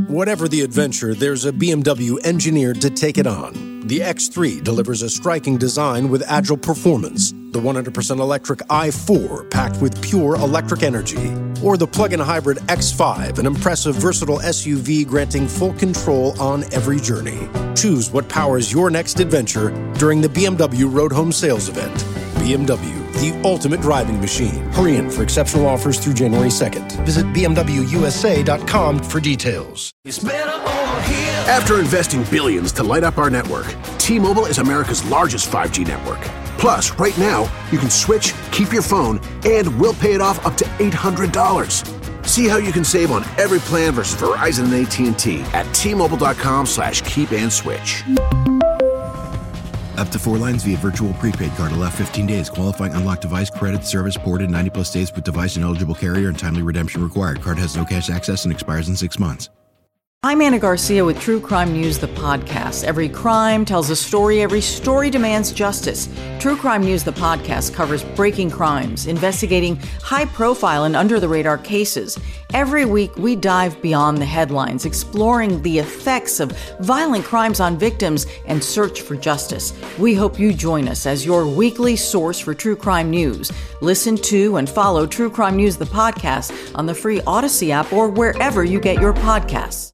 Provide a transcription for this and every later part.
Whatever the adventure, there's a BMW engineered to take it on. The X3 delivers a striking design with agile performance. The 100% electric i4 packed with pure electric energy. Or the plug-in hybrid X5, an impressive, versatile SUV granting full control on every journey. Choose what powers your next adventure during the BMW Road Home Sales Event. BMW, the ultimate driving machine. Hurry in for exceptional offers through January 2nd. Visit BMWUSA.com for details. After investing billions to light up our network, T-Mobile is America's largest 5G network. Plus, right now, you can switch, keep your phone, and we'll pay it off up to $800. See how you can save on every plan versus Verizon and AT&T at T-Mobile.com/keep-and-switch. Up to 4 lines via virtual prepaid card. Allow 15 days. Qualifying unlocked device credit service ported 90-plus days with device and eligible carrier and timely redemption required. Card has no cash access and expires in 6 months. I'm Anna Garcia with True Crime News, the podcast. Every crime tells a story. Every story demands justice. True Crime News, the podcast, covers breaking crimes, investigating high-profile and under-the-radar cases. Every week, we dive beyond the headlines, exploring the effects of violent crimes on victims and search for justice. We hope you join us as your weekly source for True Crime News. Listen to and follow True Crime News, the podcast, on the free Odyssey app or wherever you get your podcasts.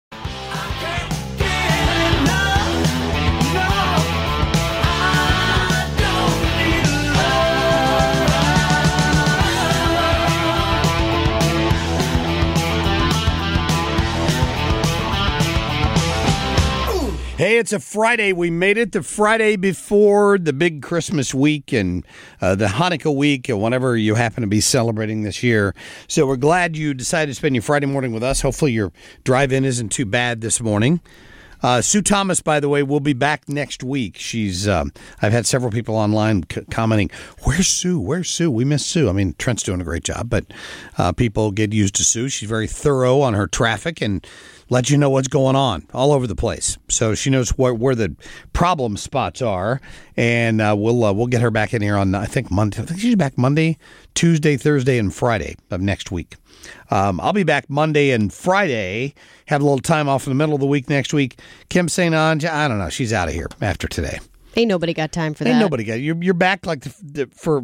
Hey, it's a Friday. We made it the Friday before the big Christmas week and the Hanukkah week and whatever you happen to be celebrating this year. So we're glad you decided to spend your Friday morning with us. Hopefully your drive-in isn't too bad this morning. Sue Thomas, by the way, will be back next week. She's. I've had several people online commenting, "Where's Sue? Where's Sue? We miss Sue." I mean, Trent's doing a great job, but people get used to Sue. She's very thorough on her traffic and let you know what's going on all over the place. So she knows where the problem spots are, and we'll get her back in here on, I think, Monday. I think she's back Monday, Tuesday, Thursday, and Friday of next week. I'll be back Monday and Friday, have a little time off in the middle of the week next week. Kim St. Ange, I don't know. She's out of here after today. Ain't nobody got time for that. Ain't nobody got you're back like for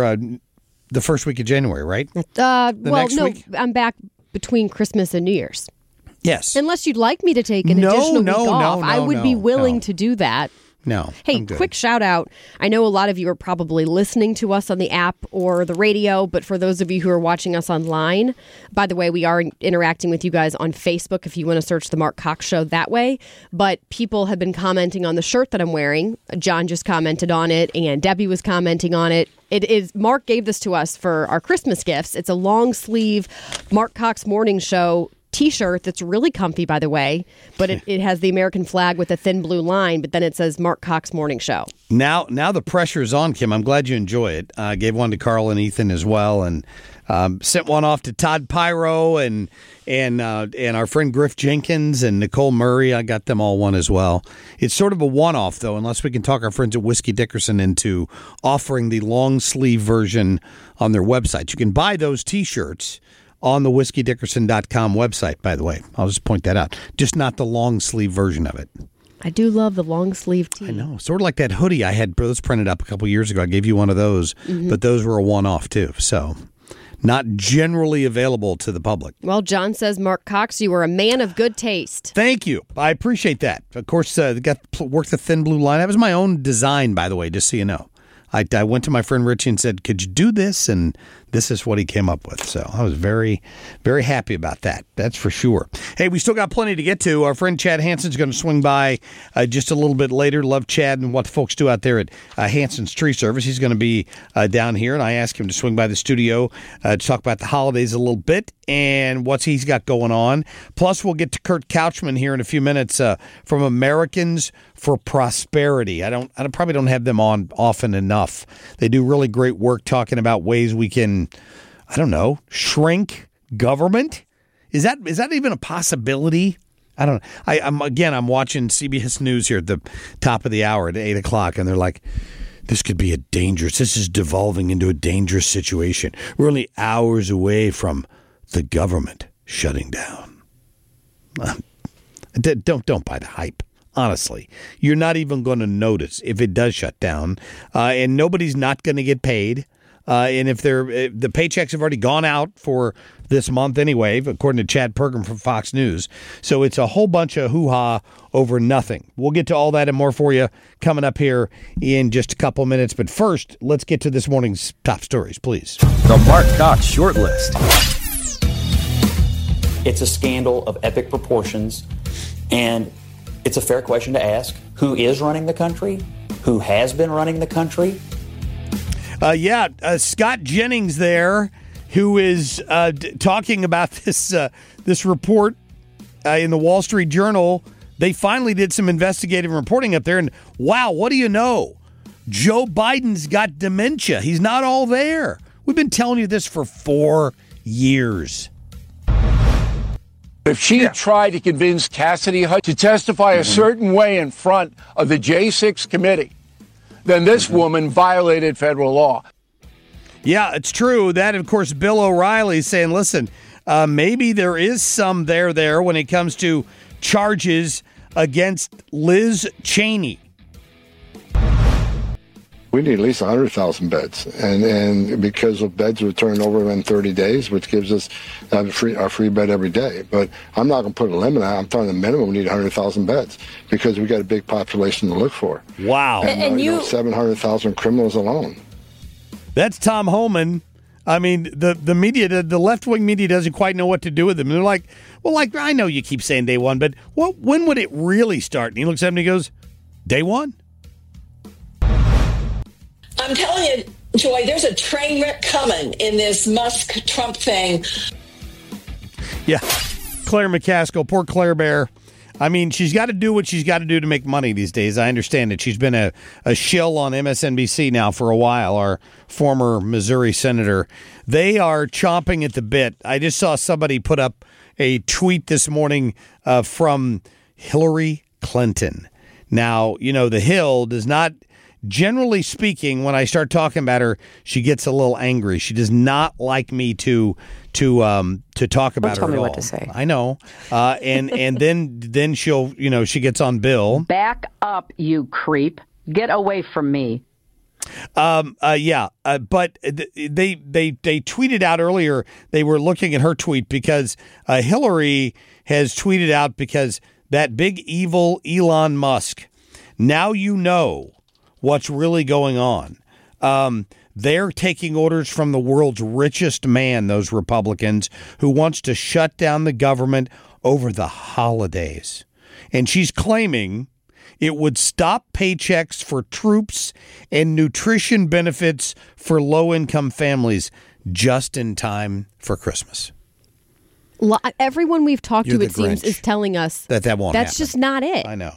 the first week of January, right? Next week? I'm back between Christmas and New Year's. Yes. Unless you'd like me to take an additional week off. I would be willing to do that. No. Hey, quick shout out. I know a lot of you are probably listening to us on the app or the radio, but for those of you who are watching us online, by the way, we are interacting with you guys on Facebook if you want to search The Mark Cox Show that way. But people have been commenting on the shirt that I'm wearing. John just commented on it, and Debbie was commenting on it. It is Mark gave this to us for our Christmas gifts. It's a long sleeve Mark Cox Morning Show T-shirt that's really comfy, by the way, but it has the American flag with a thin blue line, but then it says Mark Cox Morning Show. Now the pressure is on, Kim. I'm glad you enjoy it. I gave one to Carl and Ethan as well, and sent one off to Todd Pyro and our friend Griff Jenkins and Nicole Murray. I got them all one as well. It's sort of a one-off, though, unless we can talk our friends at Whiskey Dickerson into offering the long-sleeve version on their website. You can buy those T-shirts on the whiskeydickerson.com website, by the way. I'll just point that out. Just not the long sleeve version of it. I do love the long sleeve tee. I know. Sort of like that hoodie I had those printed up a couple years ago. I gave you one of those, but those were a one-off too. So not generally available to the public. Well, John says, Mark Cox, you are a man of good taste. Thank you. I appreciate that. Of course, worked the thin blue line. That was my own design, by the way, just so you know. I went to my friend Richie and said, could you do this? And this is what he came up with. So I was very, very happy about that. That's for sure. Hey, we still got plenty to get to. Our friend Chad Hansen's going to swing by just a little bit later. Love Chad and what the folks do out there at Hansen's Tree Service. He's going to be down here, and I asked him to swing by the studio to talk about the holidays a little bit and what he's got going on. Plus, we'll get to Kurt Couchman here in a few minutes from Americans for Prosperity. I probably don't have them on often enough. They do really great work talking about ways we can, I don't know, shrink government. Is that even a possibility? I don't know. I'm watching CBS News here at the top of the hour at 8 o'clock, and they're like, this is devolving into a dangerous situation. We're only hours away from the government shutting down. Don't buy the hype. Honestly, you're not even going to notice if it does shut down, and nobody's not going to get paid. And if the paychecks have already gone out for this month anyway, according to Chad Pergram from Fox News. So it's a whole bunch of hoo-ha over nothing. We'll get to all that and more for you coming up here in just a couple minutes. But first, let's get to this morning's top stories, please. The Mark Cox Short List. It's a scandal of epic proportions, and it's a fair question to ask. Who is running the country? Who has been running the country? Scott Jennings there, who is talking about this report in the Wall Street Journal. They finally did some investigative reporting up there, and wow, what do you know? Joe Biden's got dementia. He's not all there. We've been telling you this for 4 years. If she tried to convince Cassidy Hutchinson to testify a certain way in front of the J6 committee, then this woman violated federal law. Yeah, it's true. That, of course, Bill O'Reilly saying, listen, maybe there is some there when it comes to charges against Liz Cheney. We need at least 100,000 beds, and because of beds return over in 30 days, which gives us a free bed every day. But I'm not going to put a limit on it. I'm talking the minimum. We need 100,000 beds because we got a big population to look for. Wow. And 700,000 criminals alone. That's Tom Homan. I mean, the media, the left-wing media doesn't quite know what to do with them. They're like, I know you keep saying day one, but when would it really start? And he looks at him and he goes, day one? I'm telling you, Joy, there's a train wreck coming in this Musk-Trump thing. Yeah, Claire McCaskill, poor Claire Bear. I mean, she's got to do what she's got to do to make money these days. I understand it. She's been a shill on MSNBC now for a while, our former Missouri senator. They are chomping at the bit. I just saw somebody put up a tweet this morning from Hillary Clinton. Now, the Hill does not... Generally speaking, when I start talking about her, she gets a little angry. She does not like me to talk about her at all. Tell me what to say. I know, and then she'll she gets on Bill. Back up, you creep! Get away from me. But they tweeted out earlier. They were looking at her tweet because Hillary has tweeted out because that big evil Elon Musk. Now you know what's really going on. They're taking orders from the world's richest man, those Republicans, who wants to shut down the government over the holidays. And she's claiming it would stop paychecks for troops and nutrition benefits for low-income families just in time for Christmas. Everyone we've talked to, it seems, is telling us that won't happen. That's just not it. I know.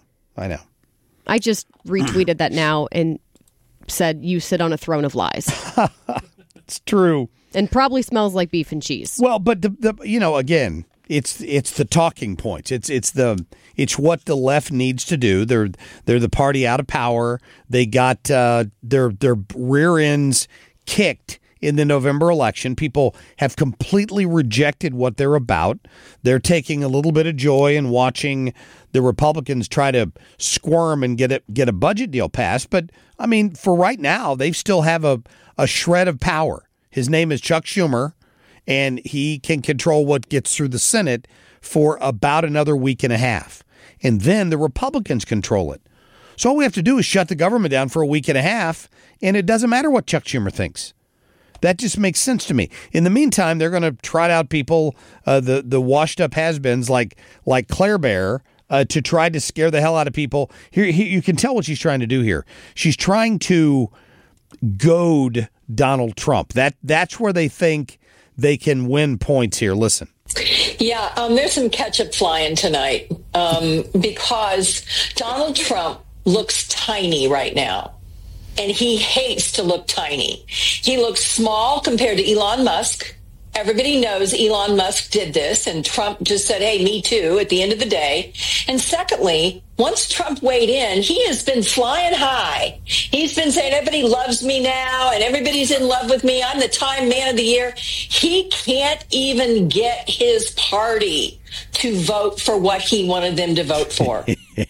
I just retweeted that now and said, you sit on a throne of lies. It's true. And probably smells like beef and cheese. Well, but again, it's the talking points. It's what the left needs to do. They're the party out of power. They got their rear ends kicked in the November election. People have completely rejected what they're about. They're taking a little bit of joy in watching the Republicans try to squirm and get a budget deal passed. But, I mean, for right now, they still have a shred of power. His name is Chuck Schumer, and he can control what gets through the Senate for about another week and a half. And then the Republicans control it. So all we have to do is shut the government down for a week and a half, and it doesn't matter what Chuck Schumer thinks. That just makes sense to me. In the meantime, they're going to trot out people, the washed-up has-beens like Claire Bear, to try to scare the hell out of people. Here, you can tell what she's trying to do here. She's trying to goad Donald Trump. That's where they think they can win points here. Listen. Yeah, there's some ketchup flying tonight because Donald Trump looks tiny right now. And he hates to look tiny. He looks small compared to Elon Musk Everybody knows Elon Musk did this, and Trump just said, hey, me too, at the end of the day. And secondly, once Trump weighed in, he has been flying high. He's been saying everybody loves me now and everybody's in love with me. I'm the Time Man of the Year. He can't even get his party to vote for what he wanted them to vote for.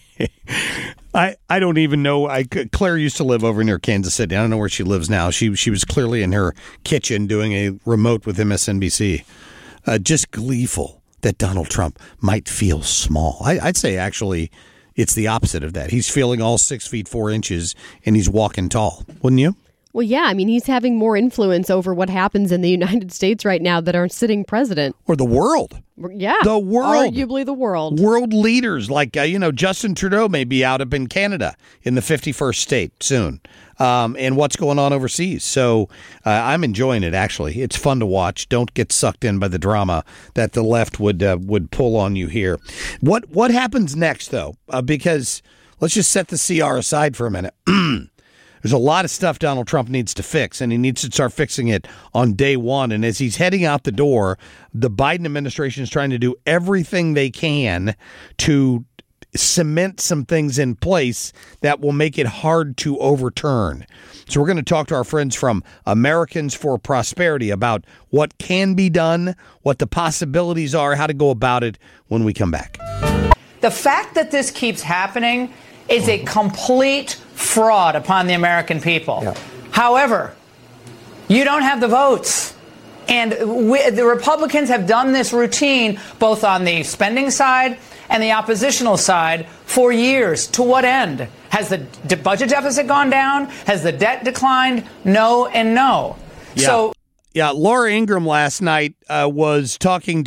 I don't even know. Claire used to live over near Kansas City. I don't know where she lives now. She was clearly in her kitchen doing a remote with MSNBC. Just gleeful that Donald Trump might feel small. I'd say actually it's the opposite of that. He's feeling all 6 feet 4 inches and he's walking tall. Wouldn't you? Well, yeah. I mean, he's having more influence over what happens in the United States right now than our sitting president. Or the world. Yeah. The world. Arguably the world. World leaders like, Justin Trudeau may be out up in Canada in the 51st state soon. And what's going on overseas. So I'm enjoying it, actually. It's fun to watch. Don't get sucked in by the drama that the left would pull on you here. What happens next, though? Because let's just set the CR aside for a minute. There's a lot of stuff Donald Trump needs to fix, and he needs to start fixing it on day one. And as he's heading out the door, the Biden administration is trying to do everything they can to cement some things in place that will make it hard to overturn. So we're going to talk to our friends from Americans for Prosperity about what can be done, what the possibilities are, how to go about it when we come back. The fact that this keeps happening is a complete fraud upon the American people. Yeah. However, you don't have the votes. And the Republicans have done this routine both on the spending side and the oppositional side for years. To what end? Has the budget deficit gone down? Has the debt declined? No and no. Yeah. So, yeah, Laura Ingraham last night was talking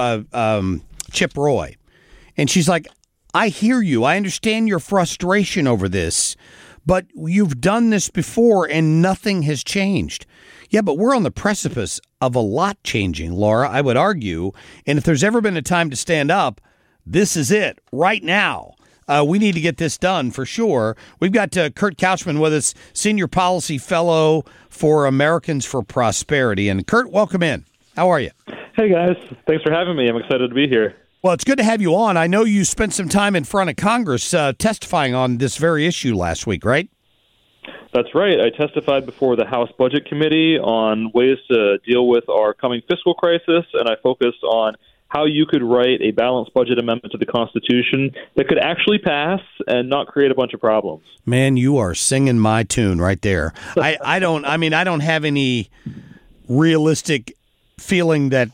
to Chip Roy, and she's like, I hear you. I understand your frustration over this, but you've done this before and nothing has changed. Yeah, but we're on the precipice of a lot changing, Laura, I would argue. And if there's ever been a time to stand up, this is it right now. We need to get this done for sure. We've got Kurt Couchman with us, Senior Policy Fellow for Americans for Prosperity. And Kurt, welcome in. How are you? Hey, guys. Thanks for having me. I'm excited to be here. Well, it's good to have you on. I know you spent some time in front of Congress testifying on this very issue last week, right? That's right. I testified before the House Budget Committee on ways to deal with our coming fiscal crisis, and I focused on how you could write a balanced budget amendment to the Constitution that could actually pass and not create a bunch of problems. Man, you are singing my tune right there. I don't have any realistic feeling that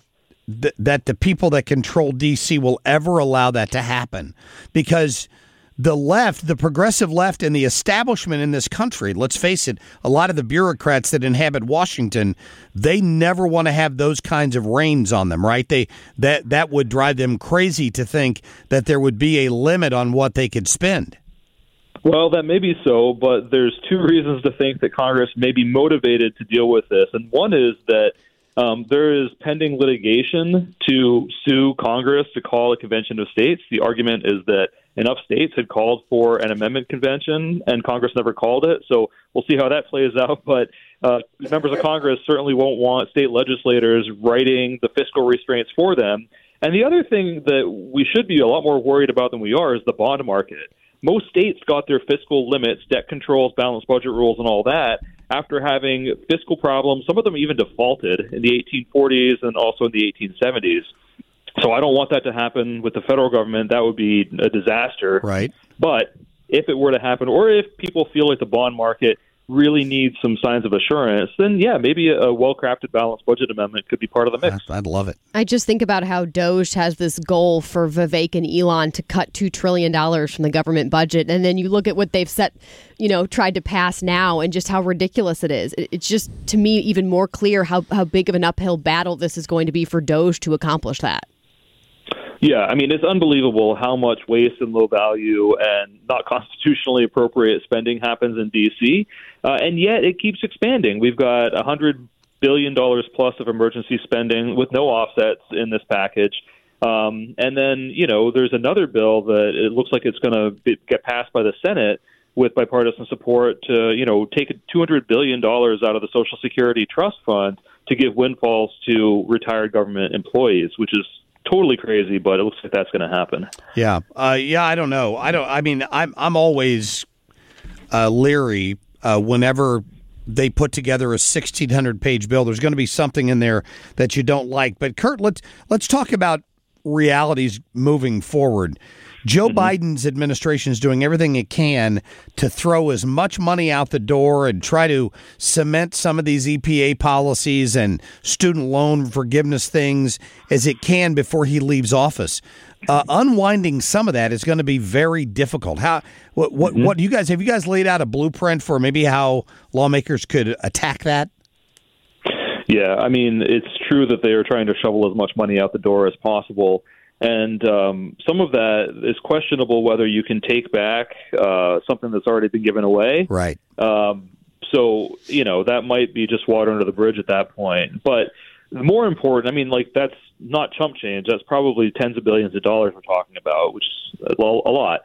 the people that control D.C. will ever allow that to happen, because the left, the progressive left, and the establishment in this country, let's face it, a lot of the bureaucrats that inhabit Washington, they never want to have those kinds of reins on them, right? That would drive them crazy to think that there would be a limit on what they could spend. Well, that may be so, but there's two reasons to think that Congress may be motivated to deal with this. And one is that there is pending litigation to sue Congress to call a convention of states. The argument is that enough states had called for an amendment convention, and Congress never called it. So we'll see how that plays out. But members of Congress certainly won't want state legislators writing the fiscal restraints for them. And the other thing that we should be a lot more worried about than we are is the bond market. Most states got their fiscal limits, debt controls, balanced budget rules, and all that after having fiscal problems. Some of them even defaulted in the 1840s and also in the 1870s. So I don't want that to happen with the federal government. That would be a disaster. Right. But if it were to happen, or if people feel like the bond market really needs some signs of assurance, then yeah, maybe a well-crafted balanced budget amendment could be part of the mix. I'd love it. I just think about how DOJ has this goal for Vivek and Elon to cut $2 trillion from the government budget. And then you look at what they've tried to pass now and just how ridiculous it is. It's just, to me, even more clear how big of an uphill battle this is going to be for DOJ to accomplish that. Yeah, I mean, it's unbelievable how much waste and low value and not constitutionally appropriate spending happens in D.C., and yet it keeps expanding. We've got $100 billion plus of emergency spending with no offsets in this package. And then, there's another bill that it looks like it's going to get passed by the Senate, with bipartisan support to, take $200 billion out of the Social Security Trust Fund to give windfalls to retired government employees, which is totally crazy, but it looks like that's going to happen. Yeah. I don't know. I'm always leery whenever they put together a 1,600-page bill. There's going to be something in there that you don't like. But Kurt, let's talk about realities moving forward. Joe Biden's administration is doing everything it can to throw as much money out the door and try to cement some of these EPA policies and student loan forgiveness things as it can before he leaves office. Unwinding some of that is going to be very difficult. What do you guys have? You guys laid out a blueprint for maybe how lawmakers could attack that? Yeah, I mean, it's true that they are trying to shovel as much money out the door as possible. And some of that is questionable whether you can take back something that's already been given away. Right. So, that might be just water under the bridge at that point. But more important, that's not chump change. That's probably tens of billions of dollars we're talking about, which is a lot.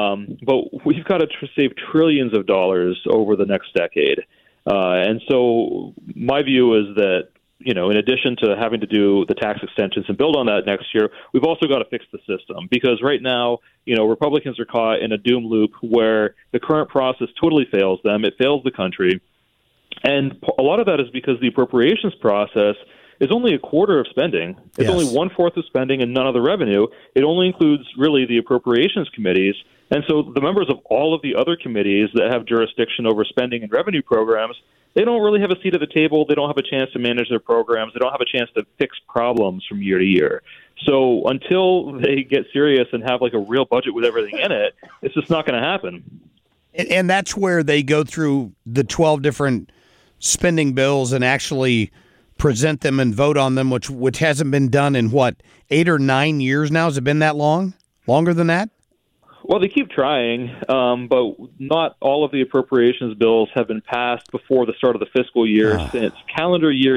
But we've got to save trillions of dollars over the next decade. And so my view is that, in addition to having to do the tax extensions and build on that next year, we've also got to fix the system. Because right now, Republicans are caught in a doom loop where the current process totally fails them. It fails the country. And a lot of that is because the appropriations process is only a quarter of spending. It's only 1/4 of spending and none of the revenue. It only includes really the appropriations committees. And so the members of all of the other committees that have jurisdiction over spending and revenue programs, they don't really have a seat at the table. They don't have a chance to manage their programs. They don't have a chance to fix problems from year to year. So until they get serious and have like a real budget with everything in it, it's just not going to happen. And that's where they go through the 12 different spending bills and actually present them and vote on them, which hasn't been done in, 8 or 9 years now? Has it been that long? Longer than that? Well, they keep trying, but not all of the appropriations bills have been passed before the start of the fiscal year since calendar year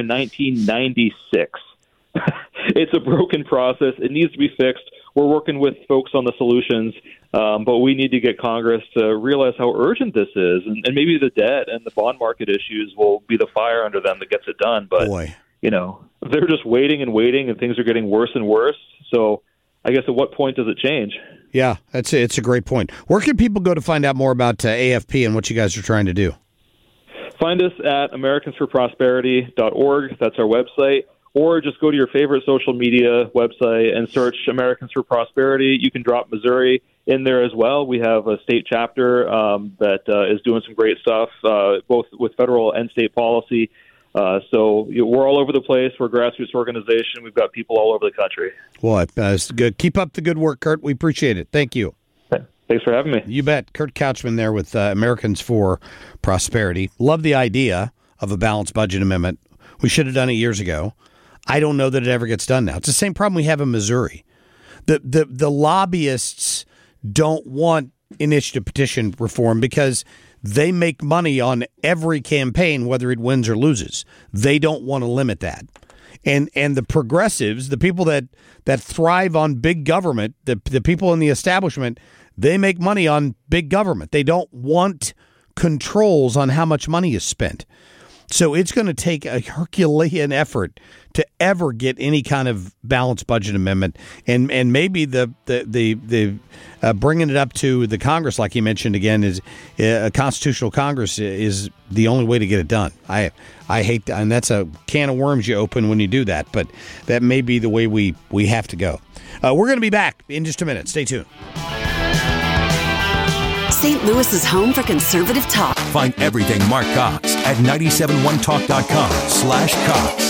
1996. It's a broken process. It needs to be fixed. We're working with folks on the solutions, but we need to get Congress to realize how urgent this is. And maybe the debt and the bond market issues will be the fire under them that gets it done. But, they're just waiting, and things are getting worse and worse. So I guess at what point does it change? Yeah, it's a great point. Where can people go to find out more about AFP and what you guys are trying to do? Find us at americansforprosperity.org. That's our website. Or just go to your favorite social media website and search Americans for Prosperity. You can drop Missouri in there as well. We have a state chapter that is doing some great stuff, both with federal and state policy. So we're all over the place. We're a grassroots organization. We've got people all over the country. Well, it's good. Keep up the good work, Kurt. We appreciate it. Thank you. Thanks for having me. You bet. Kurt Couchman there with Americans for Prosperity. Love the idea of a balanced budget amendment. We should have done it years ago. I don't know that it ever gets done now. It's the same problem we have in Missouri. The lobbyists don't want initiative petition reform because they make money on every campaign, whether it wins or loses. They don't want to limit that. And the progressives, the people that thrive on big government, the people in the establishment, they make money on big government. They don't want controls on how much money is spent. So it's going to take a Herculean effort to ever get any kind of balanced budget amendment, and maybe the bringing it up to the Congress, like you mentioned again, is a constitutional Congress is the only way to get it done. I hate, and that's a can of worms you open when you do that, but that may be the way we have to go. We're going to be back in just a minute. Stay tuned. St. Louis's home for conservative talk. Find everything Mark Cox at 971talk.com/Cox.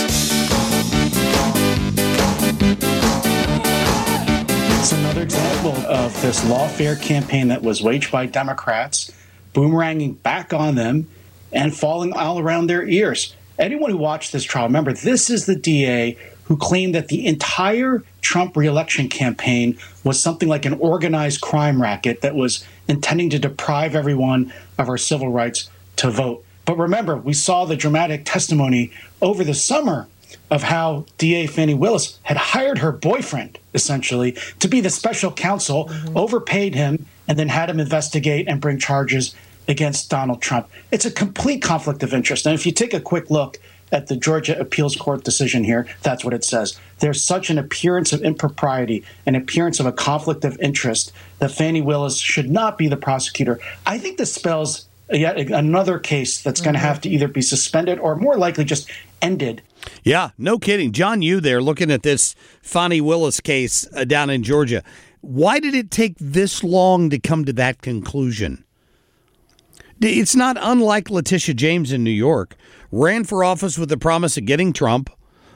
It's another example of this lawfare campaign that was waged by Democrats, boomeranging back on them and falling all around their ears. Anyone who watched this trial, remember, this is the DA who claimed that the entire Trump reelection campaign was something like an organized crime racket that was intending to deprive everyone of our civil rights to vote. But remember, we saw the dramatic testimony over the summer of how DA Fani Willis had hired her boyfriend, essentially, to be the special counsel, overpaid him, and then had him investigate and bring charges against Donald Trump. It's a complete conflict of interest. And if you take a quick look at the Georgia Appeals Court decision here, that's what it says. There's such an appearance of impropriety, an appearance of a conflict of interest, that Fani Willis should not be the prosecutor. I think this spells yet another case that's going to have to either be suspended or more likely just ended. Yeah, no kidding. John Yoo there looking at this Fani Willis case down in Georgia. Why did it take this long to come to that conclusion? It's not unlike Letitia James in New York. Ran for office with the promise of getting Trump,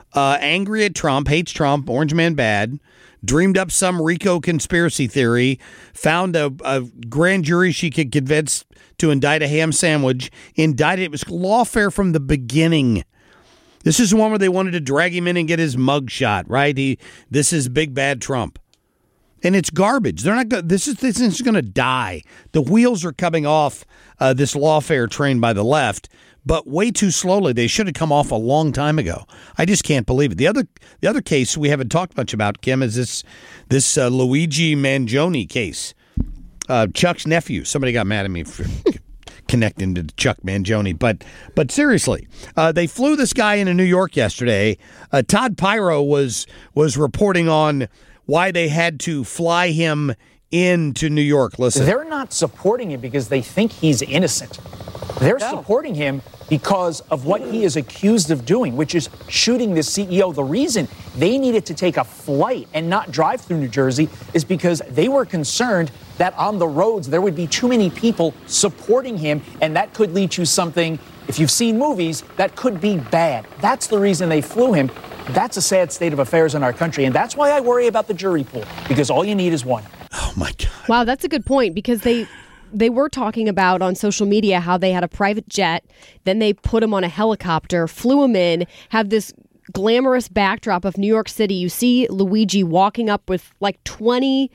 angry at Trump, hates Trump, orange man bad, dreamed up some RICO conspiracy theory, found a grand jury she could convince to indict a ham sandwich, indicted. It was lawfare from the beginning. This is the one where they wanted to drag him in and get his mug shot, right? This is big bad Trump. And it's garbage. They're not. This is going to die. The wheels are coming off this lawfare train by the left, but way too slowly. They should have come off a long time ago. I just can't believe it. The other case we haven't talked much about, Kim, is this Luigi Mangione case. Chuck's nephew. Somebody got mad at me for connecting to Chuck Mangione, but seriously, they flew this guy into New York yesterday. Todd Pyro was reporting on why they had to fly him into New York. Listen. They're not supporting him because they think he's innocent. They're supporting him because of what he is accused of doing, which is shooting the CEO. The reason they needed to take a flight and not drive through New Jersey is because they were concerned that on the roads there would be too many people supporting him, and that could lead to something, if you've seen movies, that could be bad. That's the reason they flew him. That's a sad state of affairs in our country, and that's why I worry about the jury pool, because all you need is one. Oh, my God. Wow, that's a good point, because they were talking about on social media how they had a private jet, then they put him on a helicopter, flew him in, have this glamorous backdrop of New York City. You see Luigi walking up with like 20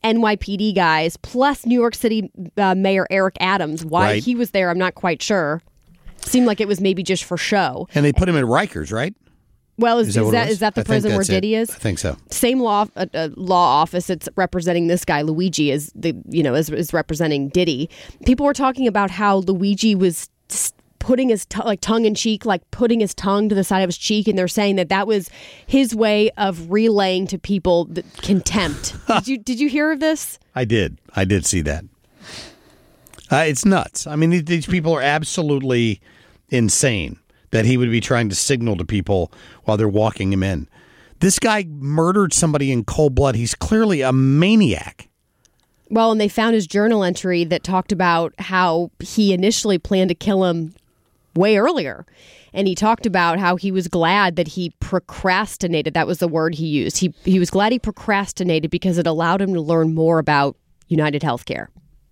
NYPD guys, plus New York City Mayor Eric Adams. Why he was there, I'm not quite sure. Seemed like it was maybe just for show. And they put him in Rikers, right? Well, is that the prison where Diddy is? I think so. Same law office that's representing this guy Luigi is representing Diddy. People were talking about how Luigi was putting his tongue in cheek, like putting his tongue to the side of his cheek, and they're saying that was his way of relaying to people the contempt. Did you hear of this? I did see that. It's nuts. I mean, these people are absolutely insane that he would be trying to signal to people while they're walking him in. This guy murdered somebody in cold blood. He's clearly a maniac. Well, and they found his journal entry that talked about how he initially planned to kill him way earlier. And he talked about how he was glad that he procrastinated. That was the word he used. He was glad he procrastinated because it allowed him to learn more about United Healthcare.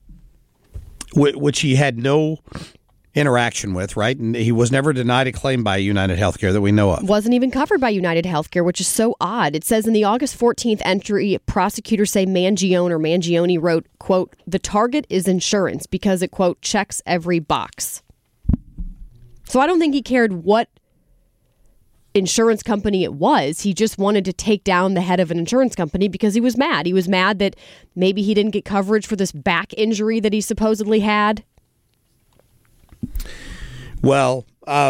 Which he had no interaction with, right? And he was never denied a claim by United Healthcare that we know of. Wasn't even covered by United Healthcare, which is so odd. It says in the August 14th entry, prosecutors say Mangione wrote, quote, "The target is insurance because it, quote, checks every box." So I don't think he cared what insurance company it was. He just wanted to take down the head of an insurance company because he was mad. He was mad that maybe he didn't get coverage for this back injury that he supposedly had. Well,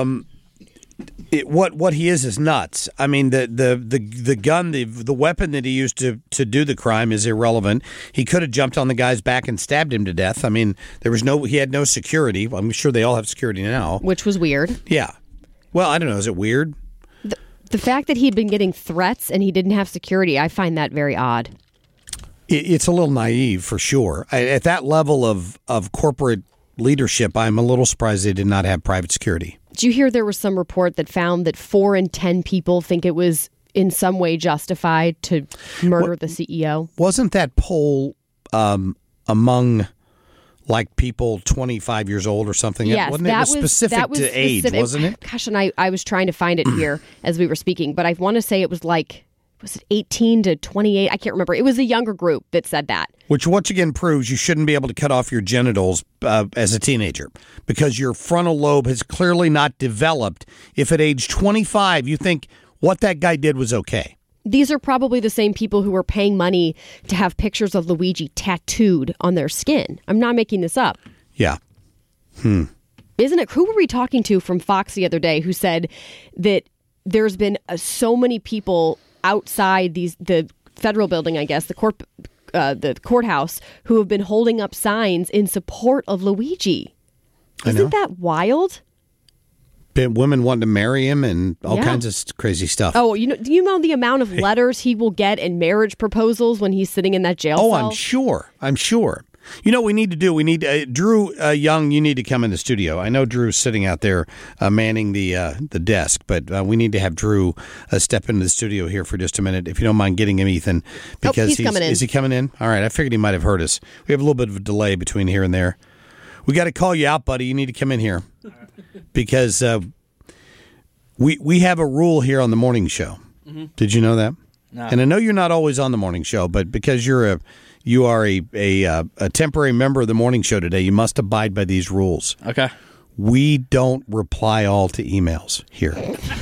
what he is nuts. I mean, the gun, the weapon that he used to do the crime is irrelevant. He could have jumped on the guy's back and stabbed him to death. I mean, he had no security. I'm sure they all have security now, which was weird. Yeah. Well, I don't know. Is it weird? The fact that he'd been getting threats and he didn't have security, I find that very odd. It's a little naive for sure. At that level of corporate leadership, I'm a little surprised they did not have private security. Did you hear there was some report that found that 4 in 10 people think it was in some way justified to murder the CEO? Wasn't that poll among like people 25 years old or something? Yes, wasn't it? It was specific to age, wasn't it? Gosh, and I was trying to find it here as we were speaking, but I want to say it was like, was it 18 to 28? I can't remember. It was a younger group that said that. Which once again proves you shouldn't be able to cut off your genitals as a teenager because your frontal lobe has clearly not developed. If at age 25 you think what that guy did was okay. These are probably the same people who were paying money to have pictures of Luigi tattooed on their skin. I'm not making this up. Yeah. Isn't it? Who were we talking to from Fox the other day who said that there's been so many people outside the federal building, I guess, the courthouse, who have been holding up signs in support of Luigi. Isn't that wild? Women wanting to marry him and all kinds of crazy stuff. Oh, do you know the amount of letters he will get and marriage proposals when he's sitting in that jail cell? I'm sure. You know what we need to do? Drew Young, you need to come in the studio. I know Drew's sitting out there manning the desk, but we need to have Drew step into the studio here for just a minute, if you don't mind getting him, Ethan. Because he's coming in. Is he coming in? All right, I figured he might have heard us. We have a little bit of a delay between here and there. We got to call you out, buddy. You need to come in here. Because we have a rule here on the morning show. Mm-hmm. Did you know that? No. And I know you're not always on the morning show, but because you are a temporary member of the morning show today, you must abide by these rules. Okay. We don't reply all to emails here.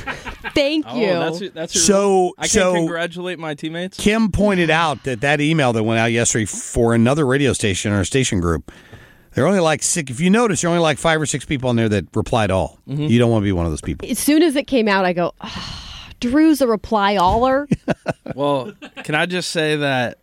Thank you. That's your rule. I can't congratulate my teammates. Kim pointed out that email that went out yesterday for another radio station or station group. There are only like 6. If you notice, there are only like 5 or 6 people on there that replied all. Mm-hmm. You don't want to be one of those people. As soon as it came out, I go, Drew's a reply-aller. Well, can I just say that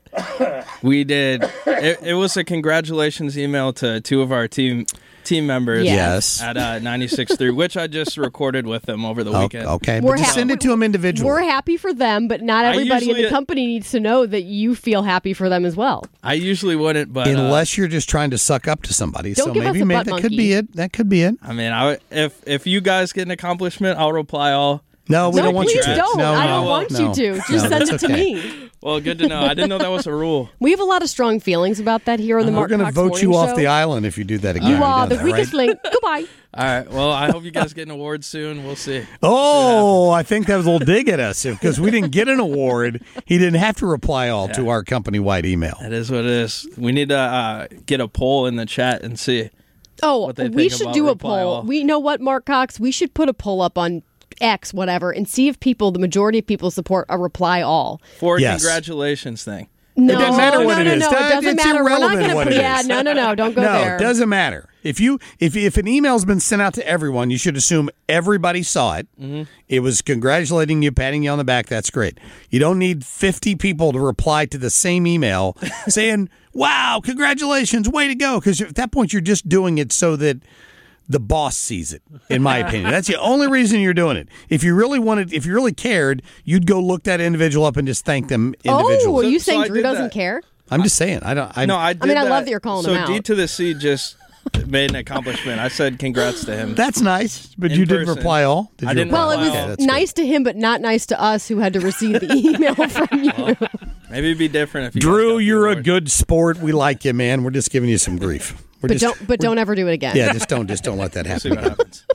we did? It was a congratulations email to 2 of our team members. Yes. At 96.3, which I just recorded with them over the weekend. Okay, but just send it to them individually. We're happy for them, but not everybody in the company needs to know that you feel happy for them as well. I usually wouldn't, but unless you're just trying to suck up to somebody. Don't give us a butt monkey. That could be it. That could be it. I mean, if you guys get an accomplishment, I'll reply all. No, we don't want you to. Please don't. I don't want you to. Just send it to me. Well, good to know. I didn't know that was a rule. We have a lot of strong feelings about that here on the Mark Cox Morning Show. We're going to vote you off the island if you do that again. You are the weakest link. Goodbye. All right. Well, I hope you guys get an award soon. We'll see. Oh, I think that was a little dig at us because we didn't get an award. He didn't have to reply all to our company-wide email. That is what it is. We need to get a poll in the chat and see. Oh, we should do a poll. We know what, Mark Cox? We should put a poll up on X, whatever, and see if the majority of people support a reply all. For a congratulations thing. No, it doesn't matter what it is. No, it doesn't matter. We're not going to put it. No, don't go there. No, it doesn't matter. If an email's been sent out to everyone, you should assume everybody saw it. Mm-hmm. It was congratulating you, patting you on the back. That's great. You don't need 50 people to reply to the same email saying, "Wow, congratulations, way to go!" Because at that point, you're just doing it so that the boss sees it, in my opinion. That's the only reason you're doing it. If you really cared, you'd go look that individual up and just thank them individually. Oh, are you saying Drew doesn't care? I'm just saying. I love that you're calling him out. So D to the C just made an accomplishment. I said congrats to him. That's nice, but you didn't reply all? I didn't. Well, it was nice to him, but not nice to us who had to receive the email from you. Well, maybe it'd be different if you Drew, you're a good sport. We like you, man. We're just giving you some grief. Don't ever do it again. Yeah, just don't let that happen. See what happens.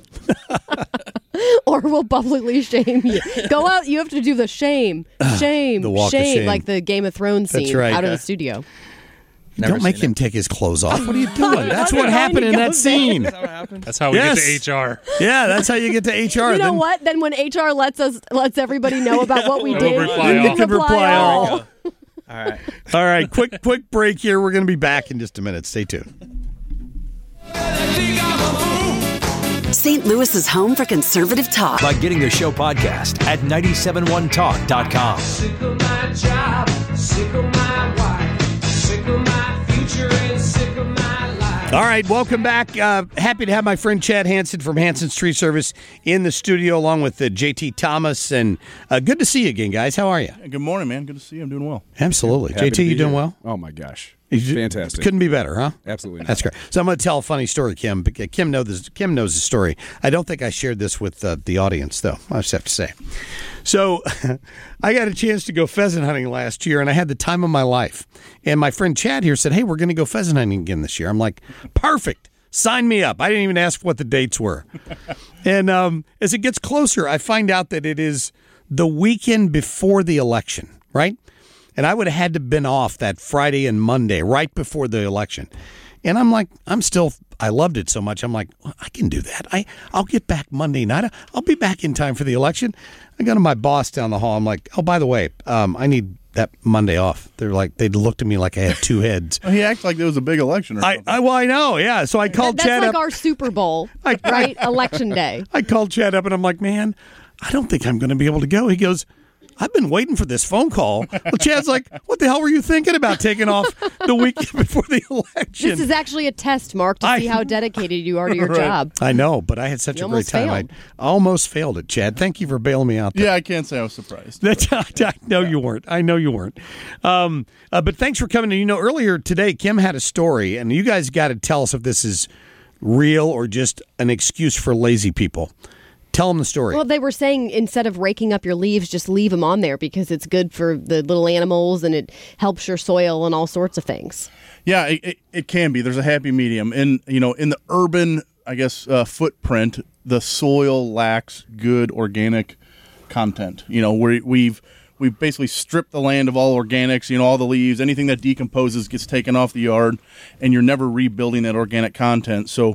Or we'll publicly shame you. Go out. You have to do the shame, the walk of shame, like the Game of Thrones scene out of the studio. Don't make him take his clothes off. What are you doing? That's what happened in that scene. That's how we get to HR. Yeah, that's how you get to HR. You know what? Then when HR lets everybody know about what we did, you can reply all. All right. Quick break here. We're going to be back in just a minute. Stay tuned. St. Louis is home for conservative talk. By getting the show podcast at 971talk.com. Sick of my job, sick of my wife, sick of my future, and sick of my life. All right, welcome back. Happy to have my friend Chad Hansen from Hansen's Tree Service in the studio, along with JT Thomas. And good to see you again, guys. How are you? Good morning, man. Good to see you. I'm doing well. Absolutely. JT, you doing well? Oh, my gosh. Fantastic. Couldn't be better, huh? Absolutely not. That's great. So I'm going to tell a funny story, Kim. Kim knows the story. I don't think I shared this with the audience, though. I just have to say. So I got a chance to go pheasant hunting last year, and I had the time of my life. And my friend Chad here said, "Hey, we're going to go pheasant hunting again this year." I'm like, perfect. Sign me up. I didn't even ask what the dates were. And as it gets closer, I find out that it is the weekend before the election, right? And I would have had to been off that Friday and Monday right before the election. And I'm like, I loved it so much. I'm like, well, I can do that. I'll get back Monday night. I'll be back in time for the election. I go to my boss down the hall. I'm like, oh, by the way, I need that Monday off. They looked at me like I had two heads. He acts like there was a big election or something. I know, yeah. So I called Chad That's like up. our Super Bowl, right? Election day. I called Chad up and I'm like, man, I don't think I'm going to be able to go. He goes, I've been waiting for this phone call. Well, Chad's like, what the hell were you thinking about taking off the week before the election? This is actually a test, Mark, to see how dedicated you are to your job. I know, but I had such a great time. I almost failed it, Chad. Thank you for bailing me out there. Yeah, I can't say I was surprised. I know you weren't. But thanks for coming. And, earlier today, Kim had a story, and you guys got to tell us if this is real or just an excuse for lazy people. Tell them the story. Well, they were saying instead of raking up your leaves, just leave them on there because it's good for the little animals and it helps your soil and all sorts of things. Yeah, it can be. There's a happy medium. And, in the urban, footprint, the soil lacks good organic content. We've basically stripped the land of all organics, all the leaves, anything that decomposes gets taken off the yard, and you're never rebuilding that organic content. So,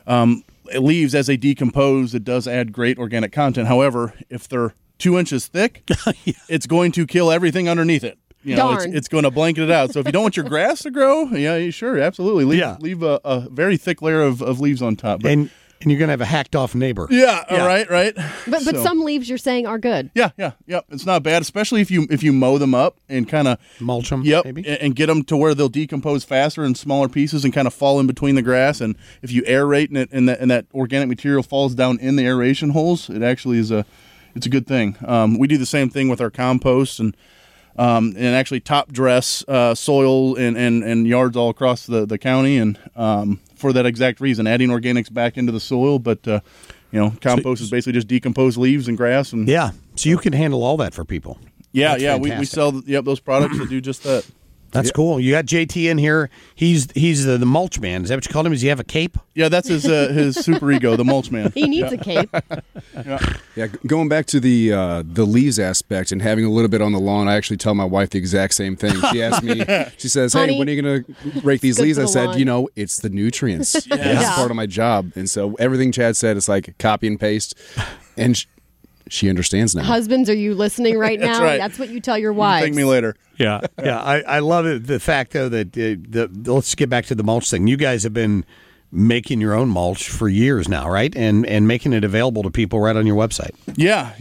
leaves, as they decompose, it does add great organic content. However, if they're 2 inches thick, it's going to kill everything underneath it. It's going to blanket it out. So if you don't want your grass to grow, sure, absolutely. Leave a very thick layer of leaves on top. But, and you're going to have a hacked off neighbor. Yeah. Right. But some leaves you're saying are good. Yeah. It's not bad, especially if you mow them up and kind of mulch them. Yep, maybe? and get them to where they'll decompose faster in smaller pieces and kind of fall in between the grass. And if you aerate and that organic material falls down in the aeration holes, it actually is it's a good thing. We do the same thing with our compost and actually top dress soil and yards all across the county and. For that exact reason, adding organics back into the soil, but compost is basically just decomposed leaves and grass. And so you can handle all that for people. Yeah, we sell those products that do just that. That's cool. You got JT in here. He's the mulch man. Is that what you called him? Does he have a cape? Yeah, that's his super ego, the mulch man. He needs a cape. Yeah, going back to the leaves aspect and having a little bit on the lawn, I actually tell my wife the exact same thing. She asked me, she says, "Hey, Honey, when are you going to rake these leaves?" I said, it's the nutrients. Yes. That's part of my job. And so everything Chad said is like copy and paste. And she understands now. Husbands, are you listening right now? That's right. That's what you tell your wives. Thank me later. Yeah. I love it. The fact, though, that let's get back to the mulch thing. You guys have been making your own mulch for years now, right? And making it available to people right on your website. Yeah.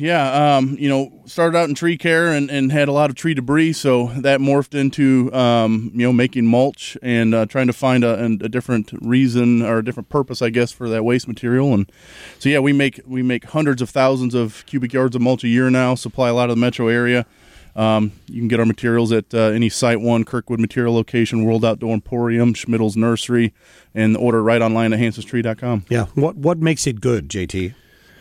Started out in tree care and had a lot of tree debris, so that morphed into making mulch and trying to find a different reason or a different purpose, I guess, for that waste material. And so we make hundreds of thousands of cubic yards of mulch a year now. Supply a lot of the metro area. You can get our materials at any Site One, Kirkwood Material Location, World Outdoor Emporium, Schmidl's Nursery, and order right online at HansonStree.com. Yeah. What makes it good, JT?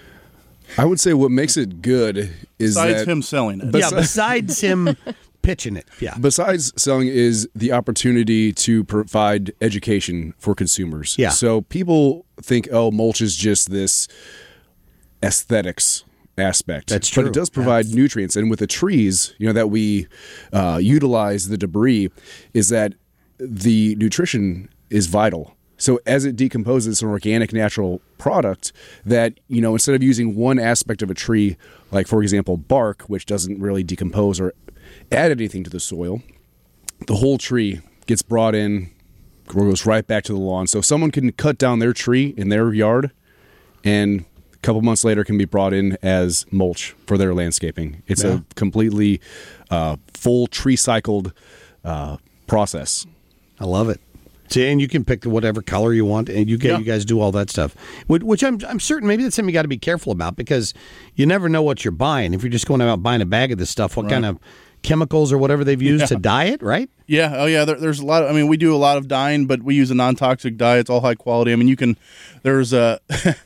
I would say what makes it good is besides him selling it. Besides him pitching it. Yeah. Besides selling is the opportunity to provide education for consumers. Yeah. So people think, mulch is just this aesthetics aspect. That's true. But it does provide nutrients. And with the trees, that we utilize the debris, is that the nutrition is vital. So as it decomposes, it's an organic, natural product that, instead of using one aspect of a tree, like, for example, bark, which doesn't really decompose or add anything to the soil, the whole tree gets brought in, goes right back to the lawn. So someone can cut down their tree in their yard and a couple months later can be brought in as mulch for their landscaping. It's a completely full tree-cycled process. I love it. And you can pick whatever color you want, and you guys do all that stuff, which I'm certain maybe that's something you got to be careful about because you never know what you're buying. If you're just going out buying a bag of this stuff, what kind of chemicals or whatever they've used to dye it, right? Yeah. Oh, yeah. There's a lot of. We do a lot of dyeing, but we use a non-toxic dye. It's all high quality. You can. There's a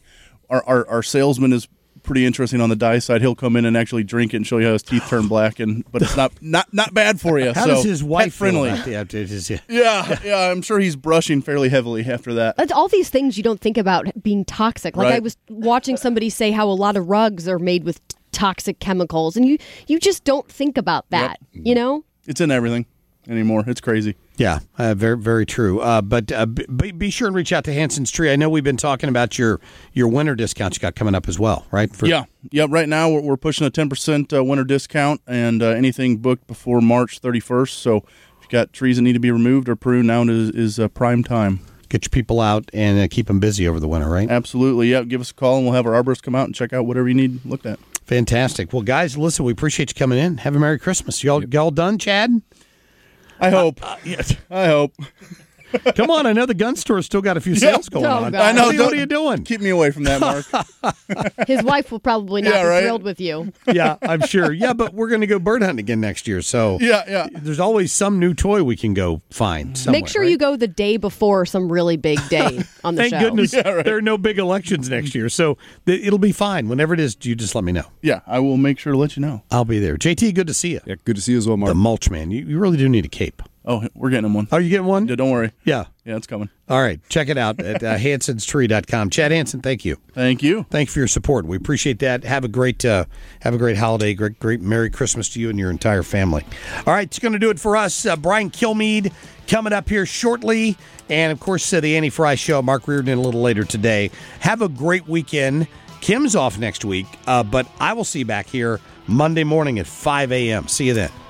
our salesman is pretty interesting on the dye side. He'll come in and actually drink it and show you how his teeth turn black, but it's not bad for you. How does his wife feel about that? Yeah, I'm sure he's brushing fairly heavily after that. That's all these things you don't think about being toxic. Like I was watching somebody say how a lot of rugs are made with toxic chemicals, and you just don't think about that, It's in everything anymore. It's crazy. Yeah, very, very true. But be sure and reach out to Hanson's Tree. I know we've been talking about your winter discounts you got coming up as well, right? Yeah. Right now we're pushing a 10% winter discount, and anything booked before March 31st. So if you got trees that need to be removed or pruned, now is prime time. Get your people out and keep them busy over the winter, right? Absolutely. Yeah, give us a call and we'll have our arborists come out and check out whatever you need looked at. Fantastic. Well, guys, listen, we appreciate you coming in. Have a Merry Christmas. Y'all done, Chad? I hope. Yes. I hope. Come on, I know the gun store's still got a few sales going on. I know. What are you doing? Keep me away from that, Mark. His wife will probably not be thrilled with you. Yeah, I'm sure. Yeah, but we're going to go bird hunting again next year, so yeah. There's always some new toy we can go find somewhere. Make sure you go the day before some really big day on the Thank show. goodness there are no big elections next year, so it'll be fine. Whenever it is, you just let me know. Yeah, I will make sure to let you know. I'll be there. JT, good to see you. Yeah, good to see you as well, Mark. The mulch man. You really do need a cape. Oh, we're getting him one. Are you getting one? Yeah, don't worry. Yeah, it's coming. All right, check it out at hansonstree.com. Chad Hanson, thank you. Thank you. Thank you for your support. We appreciate that. Have a great holiday. Great Merry Christmas to you and your entire family. All right, it's going to do it for us. Brian Kilmeade coming up here shortly. And, of course, the Annie Fry Show. Mark Reardon a little later today. Have a great weekend. Kim's off next week, but I will see you back here Monday morning at 5 a.m. See you then.